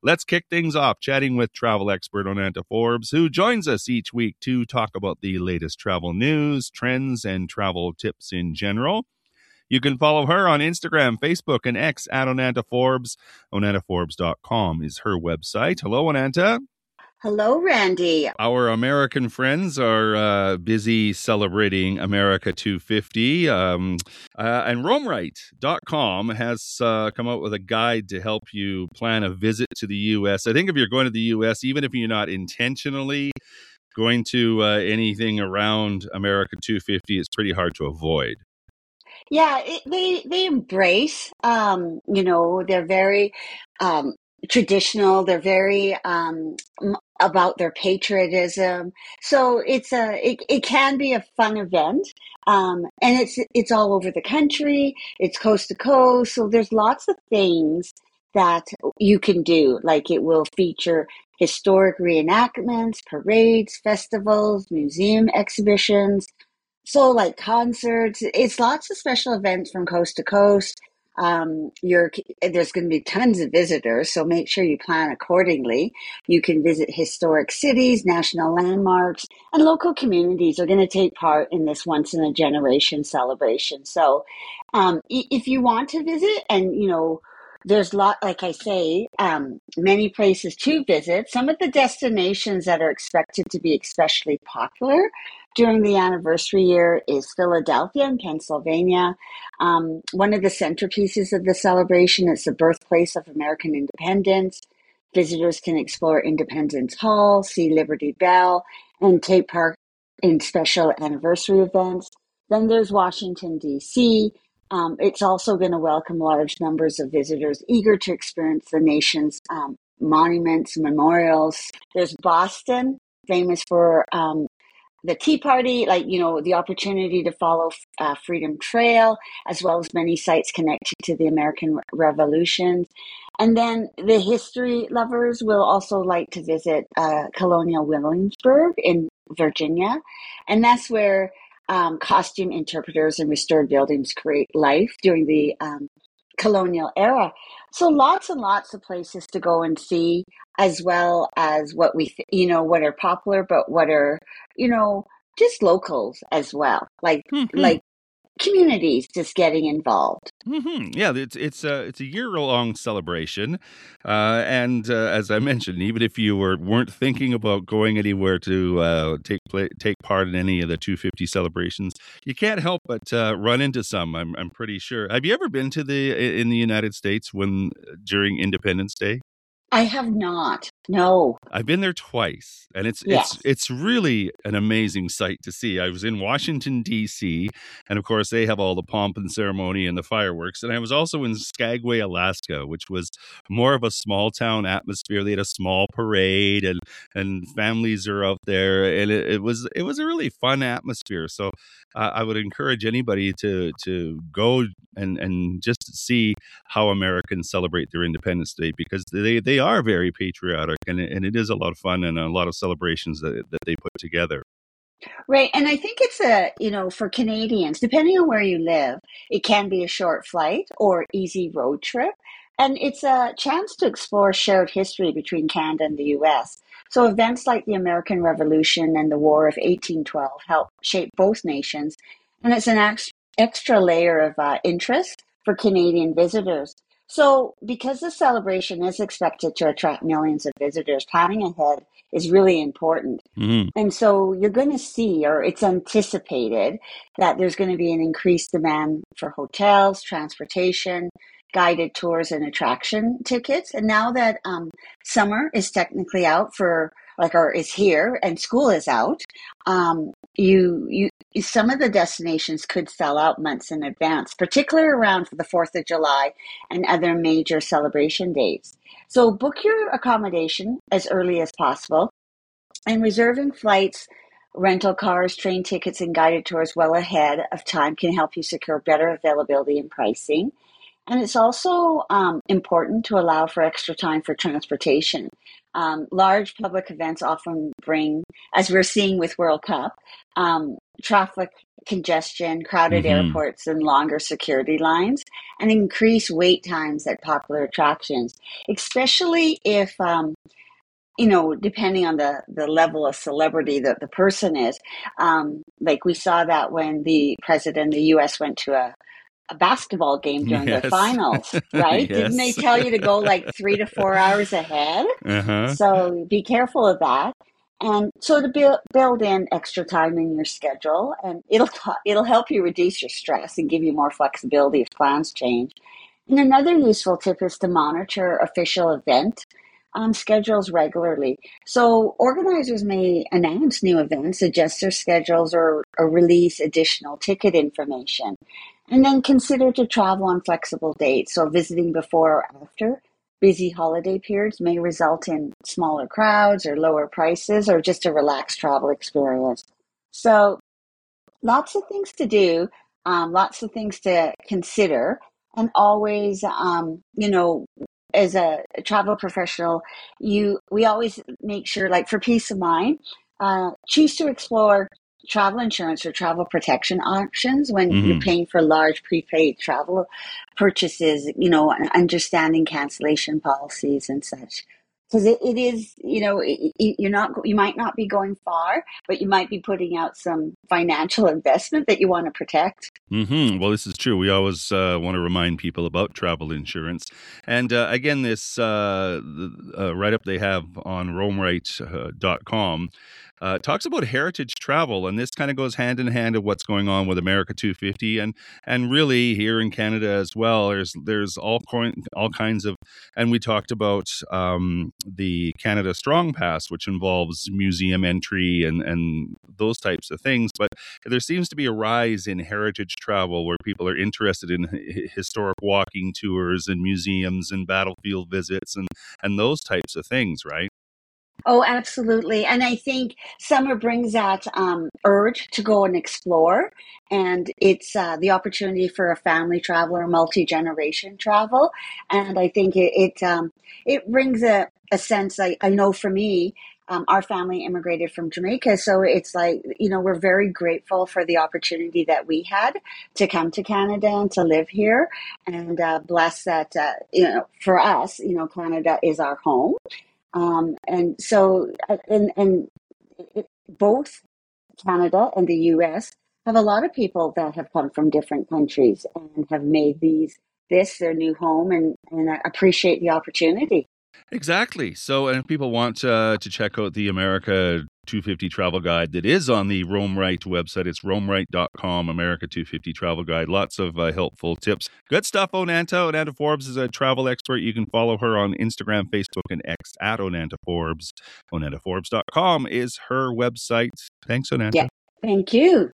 Let's kick things off chatting with travel expert Onanta Forbes, who joins us each week to talk about the latest travel news, trends, and travel tips in general. You can follow her on Instagram, Facebook, and X at Onanta Forbes. OnantaForbes.com is her website. Hello, Onanta. Hello, Randy. Our American friends are busy celebrating America 250. And RoamRight.com has come out with a guide to help you plan a visit to the U.S. I think if you're going to the U.S., even if you're not intentionally going to anything around America 250, it's pretty hard to avoid. Yeah, they embrace, they're very traditional. They're very about their patriotism. So it can be a fun event, and it's all over the country. It's coast to coast. So there's lots of things that you can do. Like it will feature historic reenactments, parades, festivals, museum exhibitions. So like concerts, it's lots of special events from coast to coast. There's going to be tons of visitors, so make sure you plan accordingly. You can visit historic cities, national landmarks, and local communities are going to take part in this once in a generation celebration. So, if you want to visit, and there's like I say, many places to visit. Some of the destinations that are expected to be especially popular during the anniversary year is Philadelphia and Pennsylvania. One of the centerpieces of the celebration is the birthplace of American independence. Visitors can explore Independence Hall, see Liberty Bell, and take part in special anniversary events. Then there's Washington, D.C. It's also going to welcome large numbers of visitors eager to experience the nation's monuments, memorials. There's Boston, famous for the Tea Party, the opportunity to follow Freedom Trail, as well as many sites connected to the American Revolution. And then the history lovers will also like to visit Colonial Williamsburg in Virginia. And that's where costume interpreters and restored buildings create life during the colonial era. So lots and lots of places to go and see, as well as what what are popular, but what are, just locals as well, like communities just getting involved. Mm-hmm. Yeah, it's a year-long celebration, and as I mentioned, even if you weren't thinking about going anywhere to take part in any of the 250 celebrations, you can't help but run into some. I'm pretty sure. Have you ever been to in the United States during Independence Day? I have not. No. I've been there twice, and Yes. it's really an amazing sight to see. I was in Washington, D.C., and of course they have all the pomp and ceremony and the fireworks. And I was also in Skagway, Alaska, which was more of a small town atmosphere. They had a small parade, and families are out there, and it was a really fun atmosphere. So I would encourage anybody to go and just see how Americans celebrate their Independence Day, because they are very patriotic, and it is a lot of fun and a lot of celebrations that they put together. Right. And I think it's for Canadians, depending on where you live, it can be a short flight or easy road trip. And it's a chance to explore shared history between Canada and the US. So events like the American Revolution and the War of 1812 help shape both nations. And it's an extra layer of interest for Canadian visitors. So because the celebration is expected to attract millions of visitors, planning ahead is really important. Mm-hmm. And so you're going to see, or it's anticipated, that there's going to be an increased demand for hotels, transportation, guided tours, and attraction tickets. And now that summer is technically out or is here, and school is out, you some of the destinations could sell out months in advance, particularly around the 4th of July and other major celebration dates. So book your accommodation as early as possible. And reserving flights, rental cars, train tickets, and guided tours well ahead of time can help you secure better availability and pricing. And it's also important to allow for extra time for transportation. Large public events often bring, as we're seeing with World Cup, traffic congestion, crowded Mm-hmm. airports, and longer security lines, and increased wait times at popular attractions, especially if depending on the level of celebrity that the person is. Like we saw that when the president of the US went to a basketball game during their Yes. finals, right? Didn't they Yes. tell you to go like 3 to 4 hours ahead? Uh-huh. So be careful of that. And so to build in extra time in your schedule, and it'll help you reduce your stress and give you more flexibility if plans change. And another useful tip is to monitor official event schedules regularly. So organizers may announce new events, adjust their schedules, or release additional ticket information. And then consider to travel on flexible dates. So visiting before or after busy holiday periods may result in smaller crowds or lower prices or just a relaxed travel experience. So lots of things to do, lots of things to consider, and always, as a travel professional, we always make sure, like for peace of mind, choose to explore travel insurance or travel protection options when you're Mm-hmm. paying for large prepaid travel purchases, and understanding cancellation policies and such. Because it is, you might not be going far, but you might be putting out some financial investment that you want to protect. Mm-hmm. Well, this is true. We always want to remind people about travel insurance. And again, this write up they have on roamright.com talks about heritage travel. And this kind of goes hand in hand of what's going on with America 250 and really here in Canada as well. There's all kinds of, and we talked about the Canada Strong Pass, which involves museum entry and those types of things. But there seems to be a rise in heritage travel where people are interested in historic walking tours and museums and battlefield visits and those types of things, right? Oh, absolutely. And I think summer brings that urge to go and explore. And it's the opportunity for a family travel or multi-generation travel. And I think it brings a sense, I know for me, our family immigrated from Jamaica. So it's like, we're very grateful for the opportunity that we had to come to Canada and to live here. And blessed that, for us, Canada is our home. And so, and both Canada and the US have a lot of people that have come from different countries and have made this their new home, and I appreciate the opportunity. Exactly. So, and if people want to check out the America 250 travel guide that is on the Roam Right website, it's roamright.com, America 250 travel guide. Lots of helpful tips. Good stuff, Onanta. Onanta Forbes is a travel expert. You can follow her on Instagram, Facebook, and X at Onanta Forbes. OnantaForbes.com is her website. Thanks, Yeah. Onanta. Thank you.